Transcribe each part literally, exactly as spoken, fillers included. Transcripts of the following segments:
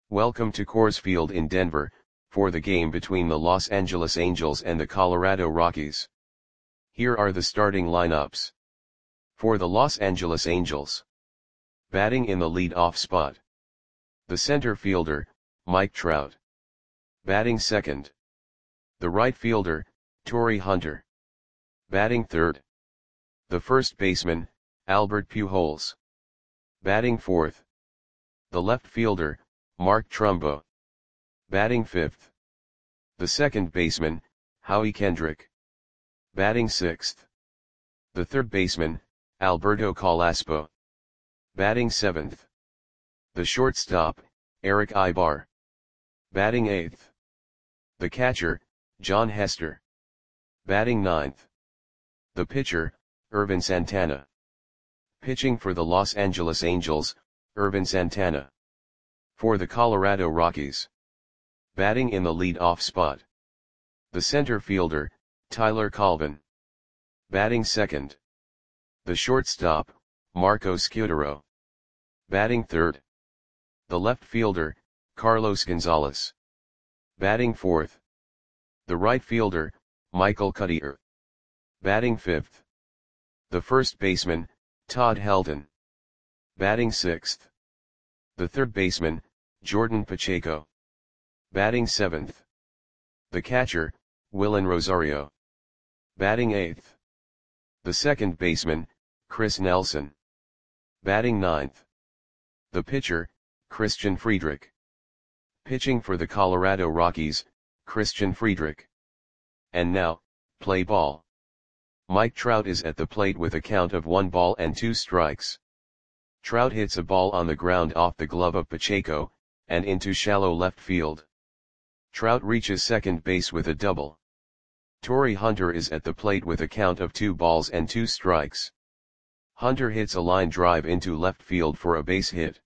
Welcome to Coors Field in Denver, for the game between the Los Angeles Angels and the Colorado Rockies. Here are the starting lineups. For the Los Angeles Angels. Batting in the lead-off spot. The center fielder, Mike Trout. Batting second. The right fielder, Torii Hunter. Batting third. The first baseman, Albert Pujols. Batting fourth. The left fielder, Mark Trumbo. Batting fifth. The second baseman, Howie Kendrick. Batting sixth. The third baseman, Alberto Carrasco. Batting seventh. The shortstop, Erick Aybar. Batting eighth. The catcher, Jon Hester. Batting ninth. The pitcher, Ervin Santana. Pitching for the Los Angeles Angels, Ervin Santana. For the Colorado Rockies. Batting in the lead-off spot. The center fielder, Tyler Colvin. Batting second. The shortstop, Marco Scutaro. Batting third. The left fielder, Carlos Gonzalez. Batting fourth. The right fielder, Michael Cuddyer. Batting fifth. The first baseman, Todd Helton. Batting sixth. The third baseman, Jordan Pacheco. Batting seventh. The catcher, Willen Rosario. Batting eighth. The second baseman, Chris Nelson. Batting ninth. The pitcher, Christian Friedrich. Pitching for the Colorado Rockies, Christian Friedrich. And now, play ball. Mike Trout is at the plate with a count of one ball and two strikes. Trout hits a ball on the ground off the glove of Pacheco, and into shallow left field. Trout reaches second base with a double. Torii Hunter is at the plate with a count of two balls and two strikes. Hunter hits a line drive into left field for a base hit.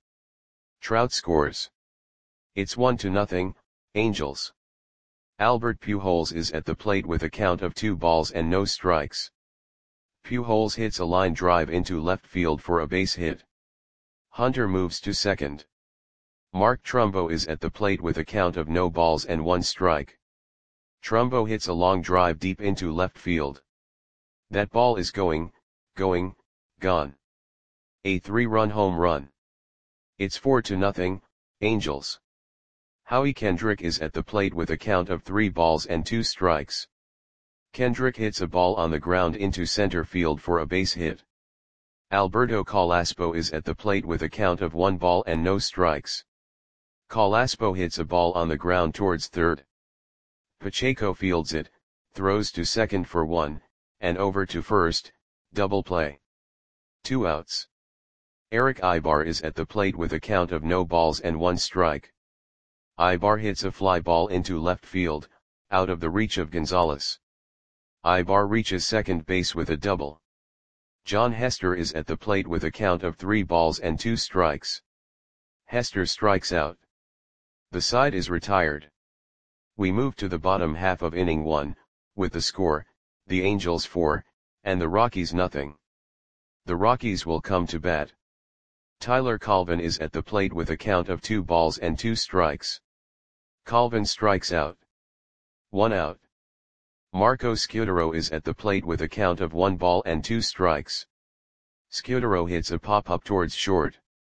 Trout scores. It's one to nothing, Angels. Albert Pujols is at the plate with a count of two balls and no strikes. Pujols hits a line drive into left field for a base hit. Hunter moves to second. Mark Trumbo is at the plate with a count of no balls and one strike. Trumbo hits a long drive deep into left field. That ball is going, going, gone. A three-run home run. It's four to nothing, Angels. Howie Kendrick is at the plate with a count of three balls and two strikes. Kendrick hits a ball on the ground into center field for a base hit. Alberto Carrasco is at the plate with a count of one ball and no strikes. Carrasco hits a ball on the ground towards third. Pacheco fields it, throws to second for one, and over to first, double play. Two outs. Erick Aybar is at the plate with a count of no balls and one strike. Aybar hits a fly ball into left field, out of the reach of Gonzalez. Aybar reaches second base with a double. Jon Hester is at the plate with a count of three balls and two strikes. Hester strikes out. The side is retired. We move to the bottom half of inning one, with the score, the Angels four, and the Rockies nothing. The Rockies will come to bat. Tyler Colvin is at the plate with a count of two balls and two strikes. Colvin strikes out. One out. Marco Scutaro is at the plate with a count of one ball and two strikes. Scutaro hits a pop-up towards short.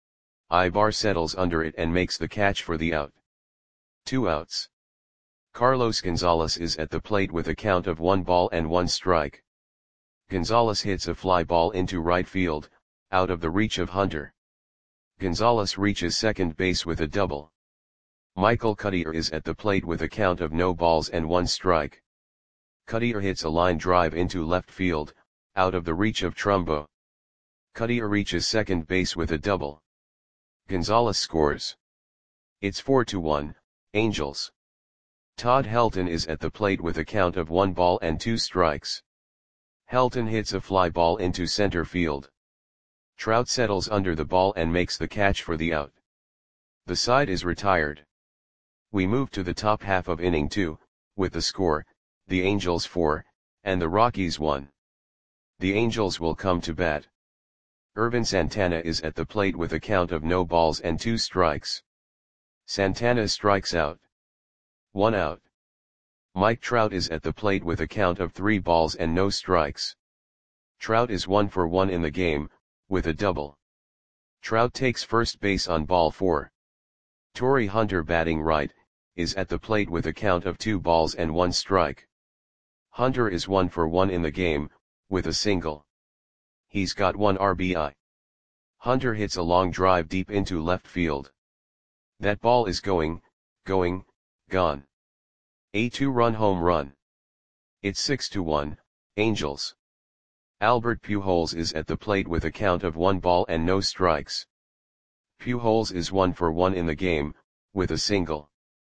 Aybar settles under it and makes the catch for the out. Two outs. Carlos Gonzalez is at the plate with a count of one ball and one strike. Gonzalez hits a fly ball into right field, out of the reach of Hunter. Gonzalez reaches second base with a double. Michael Cuddyer is at the plate with a count of no balls and one strike. Cuddyer hits a line drive into left field, out of the reach of Trumbo. Cuddyer reaches second base with a double. Gonzalez scores. It's four to one, Angels. Todd Helton is at the plate with a count of one ball and two strikes. Helton hits a fly ball into center field. Trout settles under the ball and makes the catch for the out. The side is retired. We move to the top half of inning two, with the score, the Angels four, and the Rockies one. The Angels will come to bat. Ervin Santana is at the plate with a count of no balls and two strikes. Santana strikes out. One out. Mike Trout is at the plate with a count of three balls and no strikes. Trout is one for one in the game, with a double. Trout takes first base on ball four. Torii Hunter, batting right, is at the plate with a count of two balls and one strike. Hunter is one for one in the game, with a single. He's got one R B I. Hunter hits a long drive deep into left field. That ball is going, going, gone. A two-run home run. It's six to one, Angels. Albert Pujols is at the plate with a count of one ball and no strikes. Pujols is one for one in the game, with a single.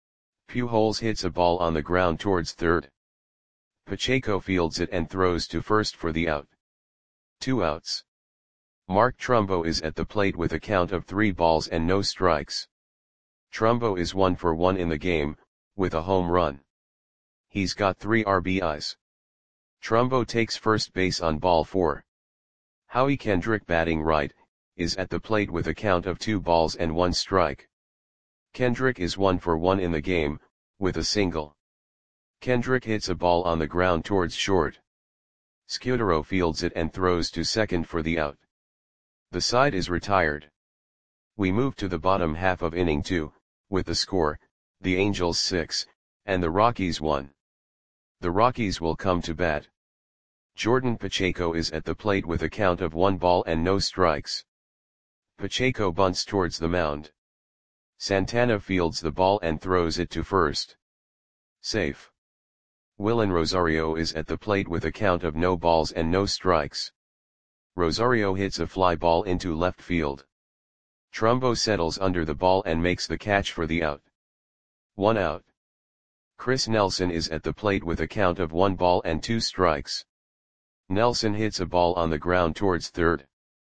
Pujols hits a ball on the ground towards third. Pacheco fields it and throws to first for the out. Two outs. Mark Trumbo is at the plate with a count of three balls and no strikes. Trumbo is one for one in the game, with a home run. He's got three R B Is. Trumbo takes first base on ball four. Howie Kendrick, batting right, is at the plate with a count of two balls and one strike. Kendrick is one for one in the game, with a single. Kendrick hits a ball on the ground towards short. Scudero fields it and throws to second for the out. The side is retired. We move to the bottom half of inning two, with the score, the Angels six, and the Rockies one. The Rockies will come to bat. Jordan Pacheco is at the plate with a count of one ball and no strikes. Pacheco bunts towards the mound. Santana fields the ball and throws it to first. Safe. Willen Rosario is at the plate with a count of no balls and no strikes. Rosario hits a fly ball into left field. Trumbo settles under the ball and makes the catch for the out. One out. Chris Nelson is at the plate with a count of one ball and two strikes. Nelson hits a ball on the ground towards third.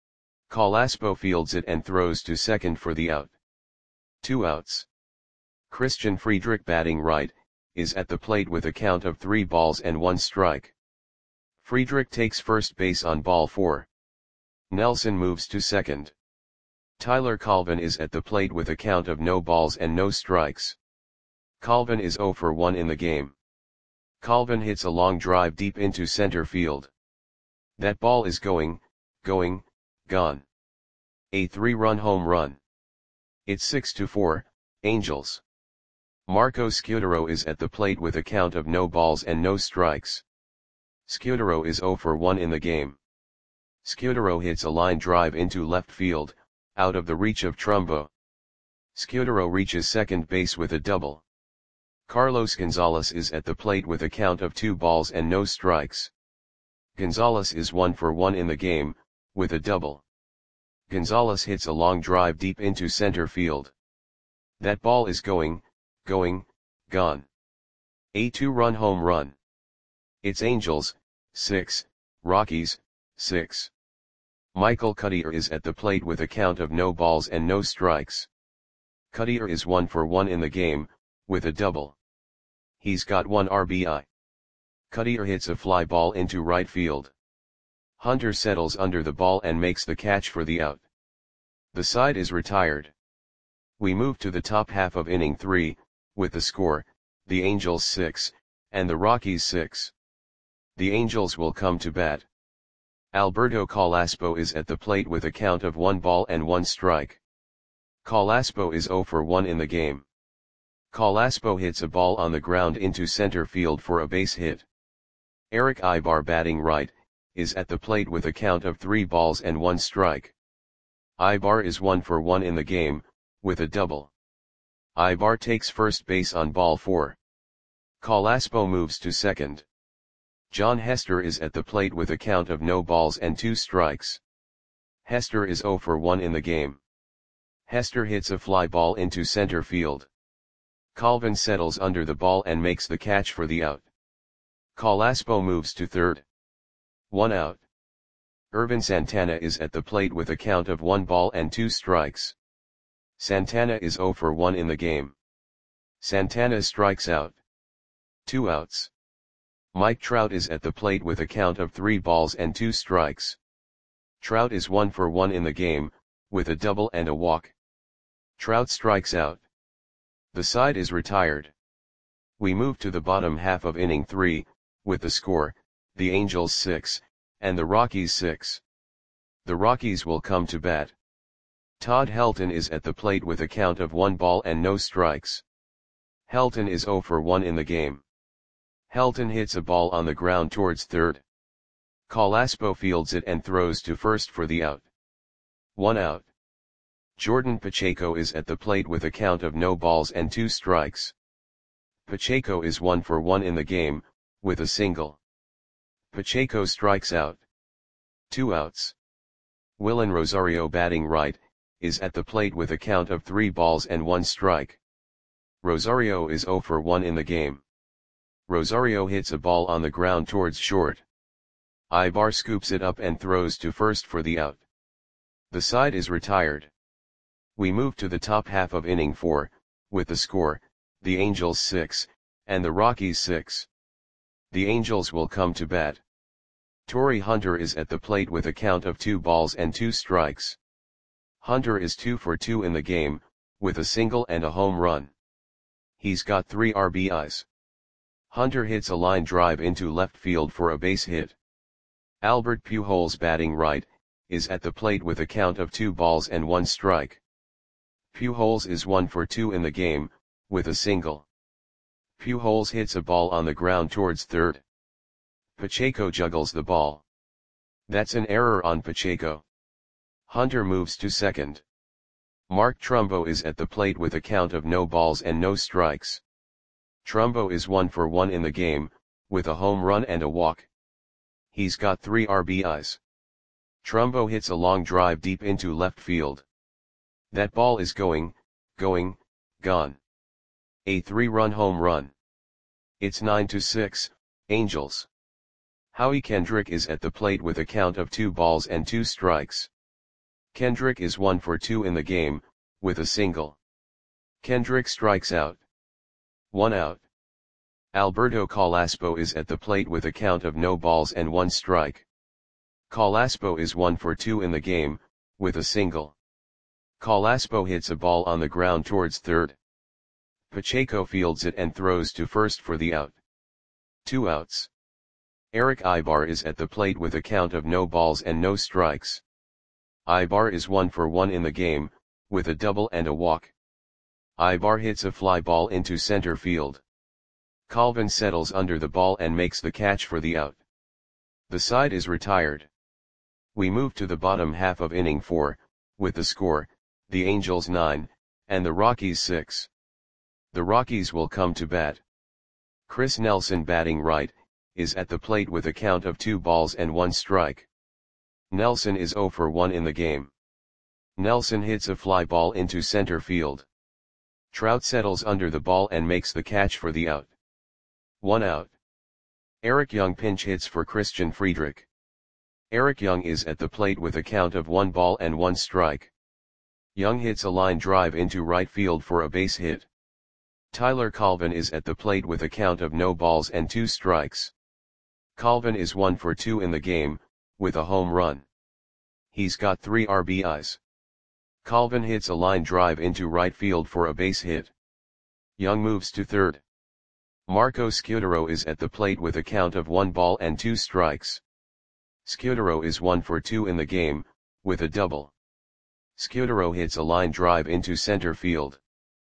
Calaspo fields it and throws to second for the out. Two outs. Christian Friedrich, batting right, is at the plate with a count of three balls and one strike. Friedrich takes first base on ball four. Nelson moves to second. Tyler Colvin is at the plate with a count of no balls and no strikes. Colvin is zero for one in the game. Colvin hits a long drive deep into center field. That ball is going, going, gone. A three-run home run. It's six to four, Angels. Marco Scudero is at the plate with a count of no balls and no strikes. Scudero is zero for one in the game. Scudero hits a line drive into left field, out of the reach of Trumbo. Scudero reaches second base with a double. Carlos Gonzalez is at the plate with a count of two balls and no strikes. Gonzalez is one for one in the game, with a double. Gonzalez hits a long drive deep into center field. That ball is going, going, gone. A two-run home run. It's Angels, six, Rockies, six. Michael Cuddyer is at the plate with a count of no balls and no strikes. Cuddyer is one for one in the game, with a double. He's got one R B I. Cuddyer hits a fly ball into right field. Hunter settles under the ball and makes the catch for the out. The side is retired. We move to the top half of inning three, with the score, the Angels six, and the Rockies six. The Angels will come to bat. Alberto Calaspo is at the plate with a count of one ball and one strike. Calaspo is zero for one in the game. Calaspo hits a ball on the ground into center field for a base hit. Eric Aybar, batting right, is at the plate with a count of three balls and one strike. Aybar is one for one in the game, with a double. Aybar takes first base on ball four. Calaspo moves to second. John Hester is at the plate with a count of no balls and two strikes. Hester is zero for one in the game. Hester hits a fly ball into center field. Colvin settles under the ball and makes the catch for the out. Calaspo moves to third. One out. Irvin Santana is at the plate with a count of one ball and two strikes. Santana is zero for one in the game. Santana strikes out. Two outs. Mike Trout is at the plate with a count of three balls and two strikes. Trout is one for one in the game, with a double and a walk. Trout strikes out. The side is retired. We move to the bottom half of inning three, with the score, the Angels six, and the Rockies six. The Rockies will come to bat. Todd Helton is at the plate with a count of one ball and no strikes. Helton is zero for one in the game. Helton hits a ball on the ground towards third. Colaspo fields it and throws to first for the out. One out. Jordan Pacheco is at the plate with a count of no balls and two strikes. Pacheco is one for one in the game, with a single. Pacheco strikes out. Two outs. Willen Rosario, batting right, is at the plate with a count of three balls and one strike. Rosario is zero for one in the game. Rosario hits a ball on the ground towards short. Ibar scoops it up and throws to first for the out. The side is retired. We move to the top half of inning four, with the score, the Angels six, and the Rockies six. The Angels will come to bat. Torrey Hunter is at the plate with a count of two balls and two strikes. Hunter is two for two in the game, with a single and a home run. He's got three R B Is. Hunter hits a line drive into left field for a base hit. Albert Pujols, batting right, is at the plate with a count of two balls and one strike. Pujols is one for two in the game, with a single. Pujols hits a ball on the ground towards third. Pacheco juggles the ball. That's an error on Pacheco. Hunter moves to second. Mark Trumbo is at the plate with a count of no balls and no strikes. Trumbo is one for one in the game, with a home run and a walk. He's got three R B Is. Trumbo hits a long drive deep into left field. That ball is going, going, gone. A three-run home run. It's nine to six, Angels. Howie Kendrick is at the plate with a count of two balls and two strikes. Kendrick is one for two in the game, with a single. Kendrick strikes out. One out. Alberto Colaspo is at the plate with a count of no balls and one strike. Colaspo is one for two in the game, with a single. Colaspo hits a ball on the ground towards third. Pacheco fields it and throws to first for the out. Two outs. Eric Ibar is at the plate with a count of no balls and no strikes. Ibar is one for one in the game, with a double and a walk. Ibar hits a fly ball into center field. Colvin settles under the ball and makes the catch for the out. The side is retired. We move to the bottom half of inning four, with the score, the Angels nine, and the Rockies six. The Rockies will come to bat. Chris Nelson, batting right, is at the plate with a count of two balls and one strike. Nelson is zero for one in the game. Nelson hits a fly ball into center field. Trout settles under the ball and makes the catch for the out. One out. Eric Young pinch hits for Christian Friedrich. Eric Young is at the plate with a count of one ball and one strike. Young hits a line drive into right field for a base hit. Tyler Colvin is at the plate with a count of no balls and two strikes. Colvin is one for two in the game, with a home run. He's got three R B Is. Colvin hits a line drive into right field for a base hit. Young moves to third. Marco Scutaro is at the plate with a count of one ball and two strikes. Scutaro is one for two in the game, with a double. Scutaro hits a line drive into center field.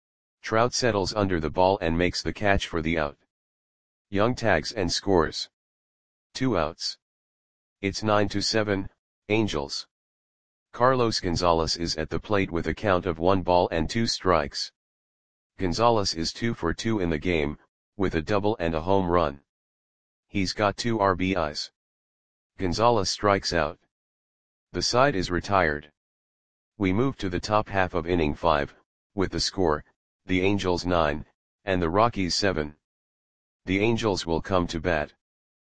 Trout settles under the ball and makes the catch for the out. Young tags and scores. Two outs. It's nine to seven, Angels. Carlos Gonzalez is at the plate with a count of one ball and two strikes. Gonzalez is two for two in the game, with a double and a home run. He's got two R B Is. Gonzalez strikes out. The side is retired. We move to the top half of inning five, with the score, the Angels nine, and the Rockies seven. The Angels will come to bat.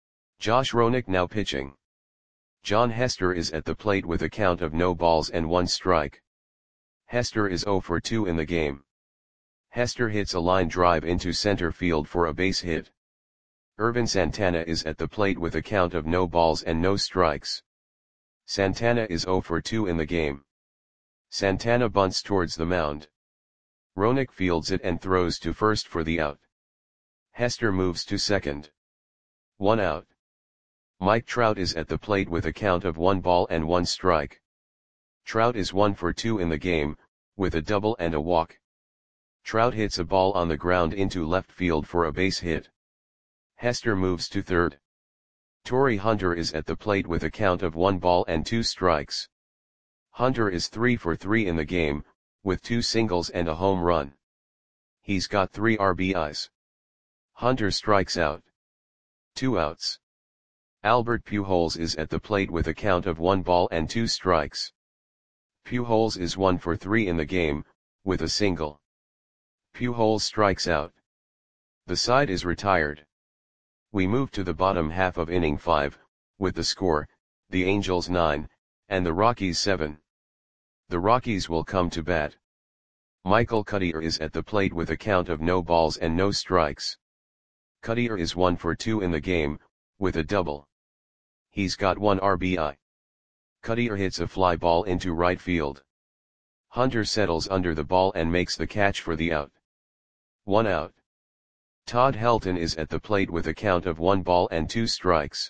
Josh Roenick now pitching. John Hester is at the plate with a count of no balls and one strike. Hester is zero for two in the game. Hester hits a line drive into center field for a base hit. Irvin Santana is at the plate with a count of no balls and no strikes. Santana is zero for two in the game. Santana bunts towards the mound. Roenick fields it and throws to first for the out. Hester moves to second. One out. Mike Trout is at the plate with a count of one ball and one strike. Trout is one for two in the game, with a double and a walk. Trout hits a ball on the ground into left field for a base hit. Hester moves to third. Torii Hunter is at the plate with a count of one ball and two strikes. Hunter is three for three in the game, with two singles and a home run. He's got three R B Is. Hunter strikes out. Two outs. Albert Pujols is at the plate with a count of one ball and two strikes. Pujols is one for three in the game, with a single. Pujols strikes out. The side is retired. We move to the bottom half of inning five, with the score, the Angels nine, and the Rockies seven. The Rockies will come to bat. Michael Cuddyer is at the plate with a count of no balls and no strikes. Cuddyer is one for two in the game, with a double. He's got one R B I. Cuddyer hits a fly ball into right field. Hunter settles under the ball and makes the catch for the out. One out. Todd Helton is at the plate with a count of one ball and two strikes.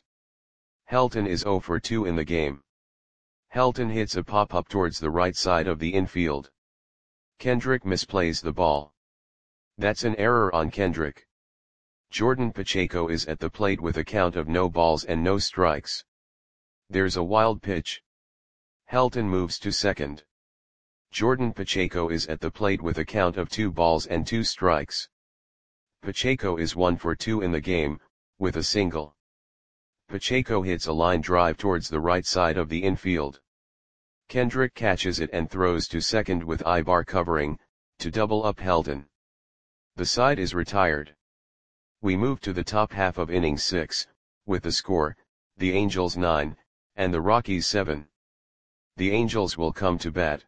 Helton is zero for two in the game. Helton hits a pop-up towards the right side of the infield. Kendrick misplays the ball. That's an error on Kendrick. Jordan Pacheco is at the plate with a count of no balls and no strikes. There's a wild pitch. Helton moves to second. Jordan Pacheco is at the plate with a count of two balls and two strikes. Pacheco is one for two in the game, with a single. Pacheco hits a line drive towards the right side of the infield. Kendrick catches it and throws to second with Ibar covering, to double up Helton. The side is retired. We move to the top half of inning six, with the score, the Angels nine, and the Rockies seven. The Angels will come to bat.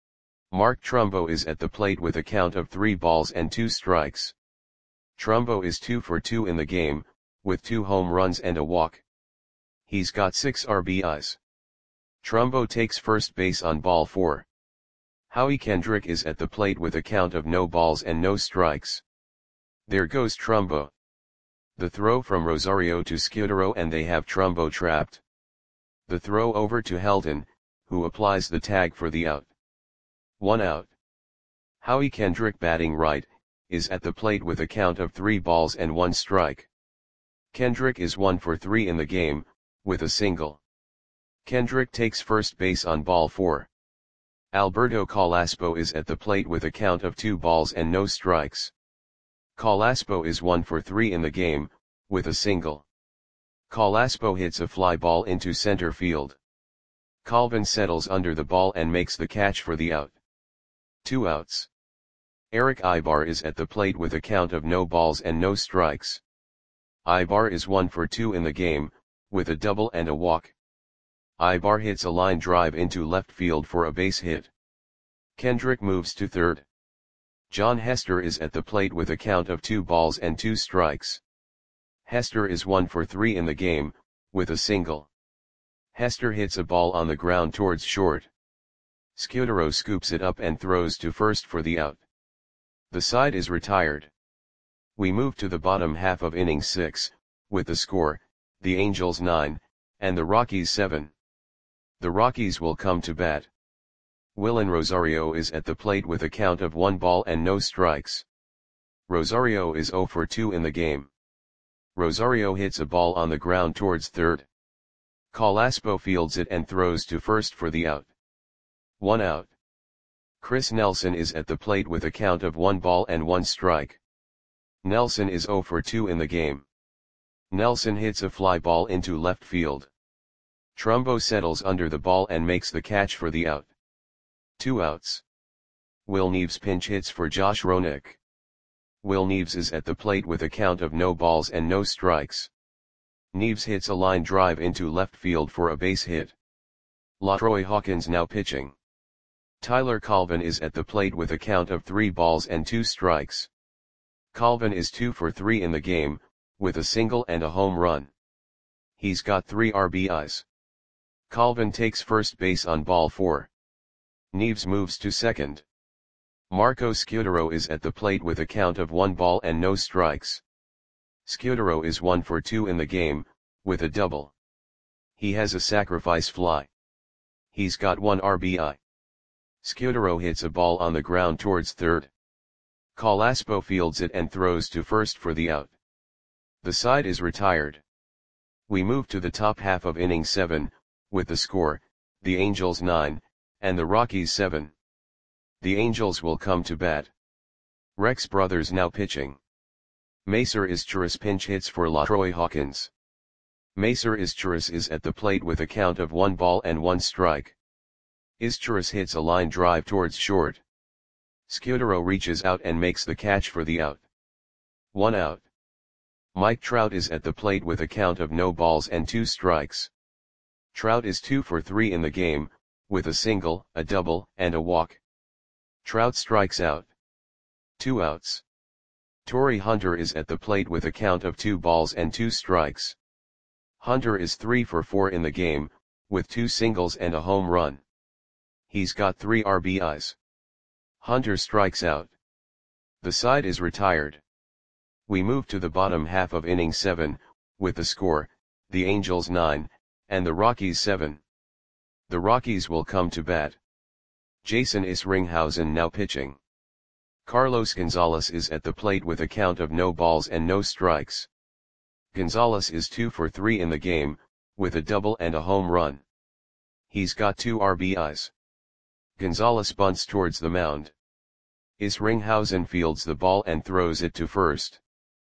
Mark Trumbo is at the plate with a count of three balls and two strikes. Trumbo is two for two in the game, with two home runs and a walk. He's got six R B Is. Trumbo takes first base on ball four. Howie Kendrick is at the plate with a count of no balls and no strikes. There goes Trumbo. The throw from Rosario to Scudero and they have Trumbo trapped. The throw over to Helton, who applies the tag for the out. One out. Howie Kendrick, batting right, is at the plate with a count of three balls and one strike. Kendrick is one for three in the game, with a single. Kendrick takes first base on ball four. Alberto Calaspo is at the plate with a count of two balls and no strikes. Calaspo is one for three in the game, with a single. Calaspo hits a fly ball into center field. Calvin settles under the ball and makes the catch for the out. Two outs. Eric Ibar is at the plate with a count of no balls and no strikes. Ibar is one for two in the game, with a double and a walk. Ibar hits a line drive into left field for a base hit. Kendrick moves to third. John Hester is at the plate with a count of two balls and two strikes. Hester is one for three in the game, with a single. Hester hits a ball on the ground towards short. Scudero scoops it up and throws to first for the out. The side is retired. We move to the bottom half of inning six, with the score, the Angels nine, and the Rockies seven. The Rockies will come to bat. Willen Rosario is at the plate with a count of one ball and no strikes. Rosario is zero for two in the game. Rosario hits a ball on the ground towards third. Calaspo fields it and throws to first for the out. One out. Chris Nelson is at the plate with a count of one ball and one strike. Nelson is zero for two in the game. Nelson hits a fly ball into left field. Trumbo settles under the ball and makes the catch for the out. Two outs. Will Neves pinch hits for Josh Roenick. Will Neves is at the plate with a count of no balls and no strikes. Neves hits a line drive into left field for a base hit. LaTroy Hawkins now pitching. Tyler Colvin is at the plate with a count of three balls and two strikes. Colvin is two for three in the game, with a single and a home run. He's got three R B Is. Colvin takes first base on ball four. Neves moves to second. Marco Scudero is at the plate with a count of one ball and no strikes. Scudero is one for two in the game, with a double. He has a sacrifice fly. He's got one R B I. Scudero hits a ball on the ground towards third. Calaspo fields it and throws to first for the out. The side is retired. We move to the top half of inning seven, with the score, the Angels nine, and the Rockies seven. The Angels will come to bat. Rex Brothers now pitching. Macer Izturis pinch hits for LaTroy Hawkins. Macer Izturis is at the plate with a count of one ball and one strike. Izturis hits a line drive towards short. Scudero reaches out and makes the catch for the out. One out. Mike Trout is at the plate with a count of no balls and two strikes. Trout is two for three in the game, with a single, a double, and a walk. Trout strikes out. Two outs. Torii Hunter is at the plate with a count of two balls and two strikes. Hunter is three for four in the game, with two singles and a home run. He's got three R B Is. Hunter strikes out. The side is retired. We move to the bottom half of inning seven, with the score, the Angels nine, and the Rockies seven. The Rockies will come to bat. Jason Isringhausen now pitching. Carlos Gonzalez is at the plate with a count of no balls and no strikes. Gonzalez is two for three in the game, with a double and a home run. He's got two R B Is. Gonzalez bunts towards the mound. Isringhausen fields the ball and throws it to first.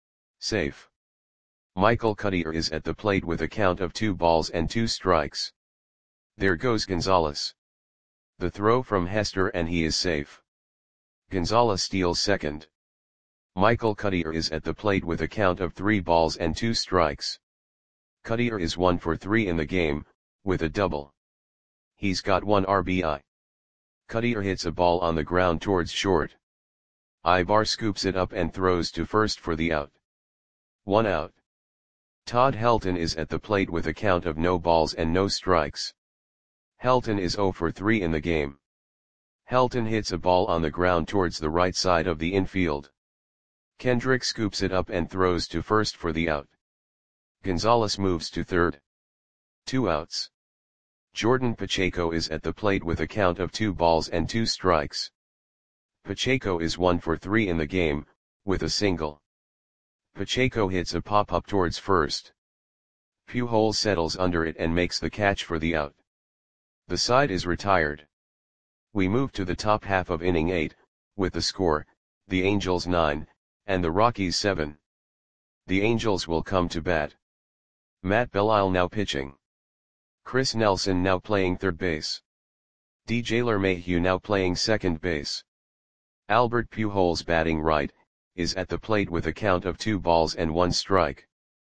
Safe. Michael Cuddyer is at the plate with a count of two balls and two strikes. There goes Gonzalez. The throw from Hester and he is safe. Gonzalez steals second. Michael Cuddyer is at the plate with a count of three balls and two strikes. Cuddyer is one for three in the game, with a double. He's got one R B I. Cuddyer hits a ball on the ground towards short. Ibar scoops it up and throws to first for the out. One out. Todd Helton is at the plate with a count of no balls and no strikes. Helton is zero for three in the game. Helton hits a ball on the ground towards the right side of the infield. Kendrick scoops it up and throws to first for the out. Gonzalez moves to third. Two outs. Jordan Pacheco is at the plate with a count of two balls and two strikes. Pacheco is one for three in the game, with a single. Pacheco hits a pop-up towards first. Pujols settles under it and makes the catch for the out. The side is retired. We move to the top half of inning eight, with the score, the Angels nine, and the Rockies seven. The Angels will come to bat. Matt Belisle now pitching. Chris Nelson now playing third base. D J LeMahieu now playing second base. Albert Pujols batting right, is at the plate with a count of two balls and one strike.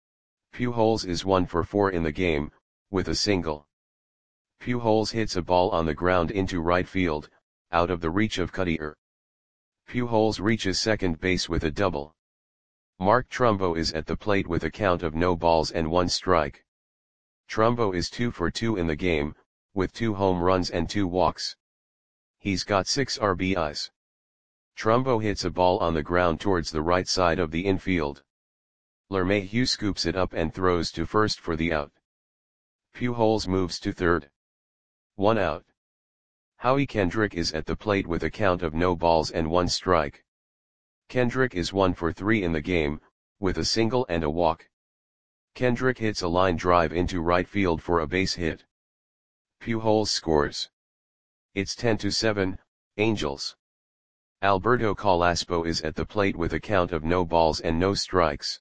Pujols is one for four in the game, with a single. Pujols hits a ball on the ground into right field, out of the reach of Cuddyer. Pujols reaches second base with a double. Mark Trumbo is at the plate with a count of no balls and one strike. Trumbo is two for two in the game, with two home runs and two walks. He's got six R B Is. Trumbo hits a ball on the ground towards the right side of the infield. LeMahieu scoops it up and throws to first for the out. Pujols moves to third. One out. Howie Kendrick is at the plate with a count of no balls and one strike. Kendrick is one for three in the game, with a single and a walk. Kendrick hits a line drive into right field for a base hit. Pujols scores. It's ten to seven, Angels. Alberto Calaspo is at the plate with a count of no balls and no strikes.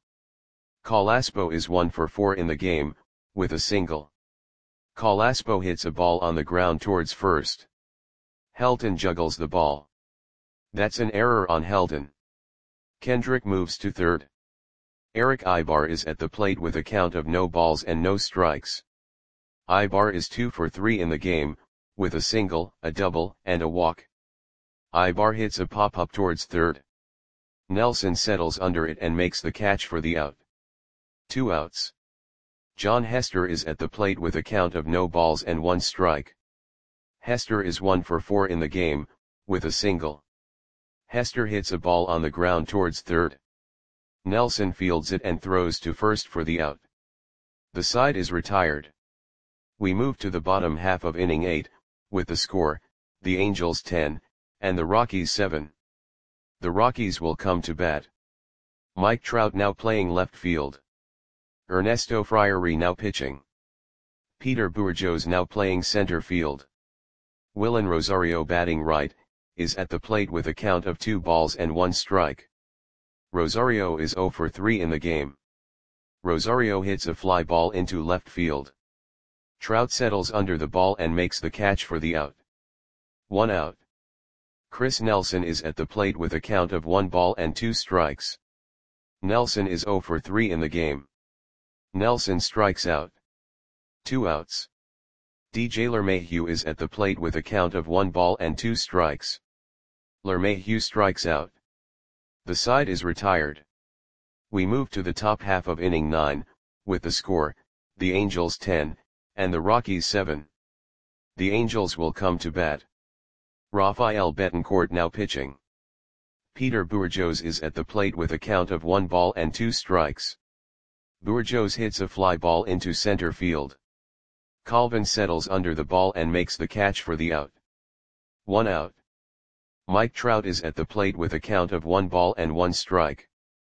Calaspo is one for four in the game, with a single. Calaspo hits a ball on the ground towards first. Helton juggles the ball. That's an error on Helton. Kendrick moves to third. Eric Ibar is at the plate with a count of no balls and no strikes. Ibar is two for three in the game, with a single, a double, and a walk. Ibar hits a pop-up towards third. Nelson settles under it and makes the catch for the out. Two outs. John Hester is at the plate with a count of no balls and one strike. Hester is one for four in the game, with a single. Hester hits a ball on the ground towards third. Nelson fields it and throws to first for the out. The side is retired. We move to the bottom half of inning eight, with the score, the Angels ten, and the Rockies seven. The Rockies will come to bat. Mike Trout now playing left field. Ernesto Friary now pitching. Peter Bourjos now playing center field. Willen Rosario batting right, is at the plate with a count of two balls and one strike. Rosario is zero for three in the game. Rosario hits a fly ball into left field. Trout settles under the ball and makes the catch for the out. One out. Chris Nelson is at the plate with a count of one ball and two strikes. Nelson is zero for three in the game. Nelson strikes out. Two outs. D J LeMahieu is at the plate with a count of one ball and two strikes. LeMahieu strikes out. The side is retired. We move to the top half of inning nine, with the score, the Angels ten, and the Rockies seven. The Angels will come to bat. Rafael Betancourt now pitching. Peter Bourjos is at the plate with a count of one ball and two strikes. Bourjos hits a fly ball into center field. Calvin settles under the ball and makes the catch for the out. One out. Mike Trout is at the plate with a count of one ball and one strike.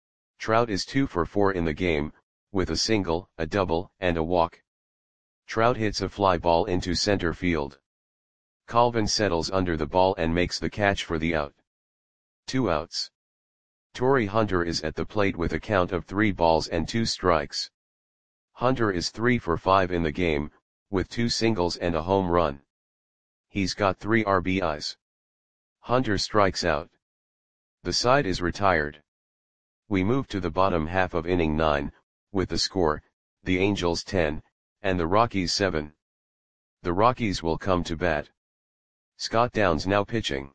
Trout is two for four in the game, with a single, a double, and a walk. Trout hits a fly ball into center field. Calvin settles under the ball and makes the catch for the out. Two outs. Torrey Hunter is at the plate with a count of three balls and two strikes. Hunter is three for five in the game, with two singles and a home run. He's got three R B Is. Hunter strikes out. The side is retired. We move to the bottom half of inning nine, with the score, the Angels ten, and the Rockies seven. The Rockies will come to bat. Scott Downs now pitching.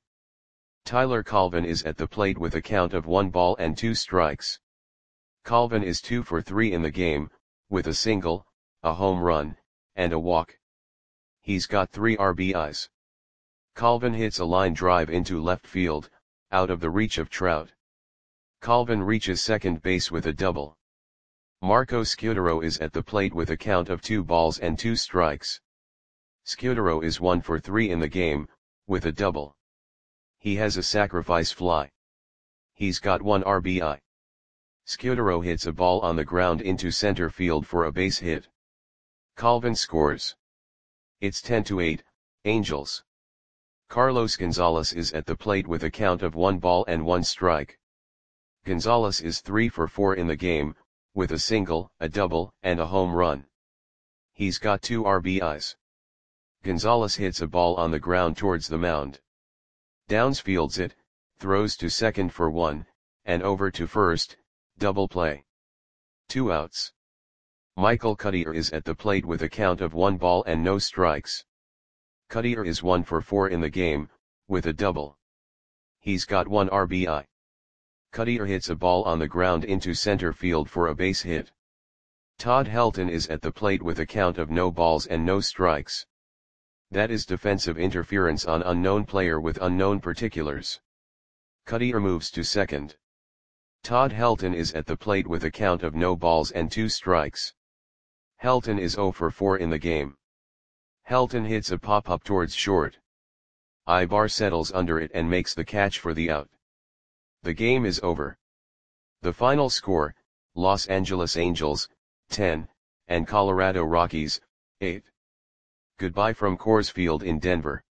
Tyler Colvin is at the plate with a count of one ball and two strikes. Colvin is two for three in the game, with a single, a home run, and a walk. He's got three R B Is. Colvin hits a line drive into left field, out of the reach of Trout. Colvin reaches second base with a double. Marco Scutaro is at the plate with a count of two balls and two strikes. Scutaro is one for three in the game, with a double. He has a sacrifice fly. He's got one R B I. Scutaro hits a ball on the ground into center field for a base hit. Colvin scores. It's ten to eight, Angels. Carlos Gonzalez is at the plate with a count of one ball and one strike. Gonzalez is three for four in the game, with a single, a double, and a home run. He's got two R B Is. Gonzalez hits a ball on the ground towards the mound. Downs fields it, throws to second for one, and over to first, double play. Two outs. Michael Cuddyer is at the plate with a count of one ball and no strikes. Cuddyer is one for four in the game, with a double. He's got one R B I. Cuddyer hits a ball on the ground into center field for a base hit. Todd Helton is at the plate with a count of no balls and no strikes. That is defensive interference on unknown player with unknown particulars. Cuddyer moves to second. Todd Helton is at the plate with a count of no balls and two strikes. Helton is zero for four in the game. Helton hits a pop-up towards short. Ibar settles under it and makes the catch for the out. The game is over. The final score, Los Angeles Angels, ten, and Colorado Rockies, eight. Goodbye from Coors Field in Denver.